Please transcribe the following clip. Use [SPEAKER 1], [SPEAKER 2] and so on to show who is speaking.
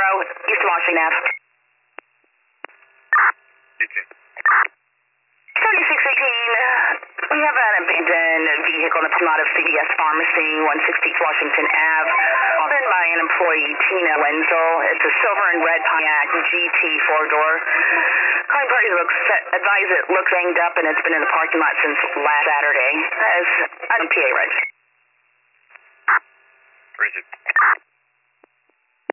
[SPEAKER 1] East Washington Ave.
[SPEAKER 2] DJ.
[SPEAKER 1] 7618, we have an abandoned vehicle in the parking lot of CVS Pharmacy, 160 Washington Ave, called in by an employee, Tina Wenzel. It's a silver and red Pontiac GT four-door. Calling party advise it looks banged up and it's been in the parking lot since last Saturday. As PA reg.
[SPEAKER 2] Rigid.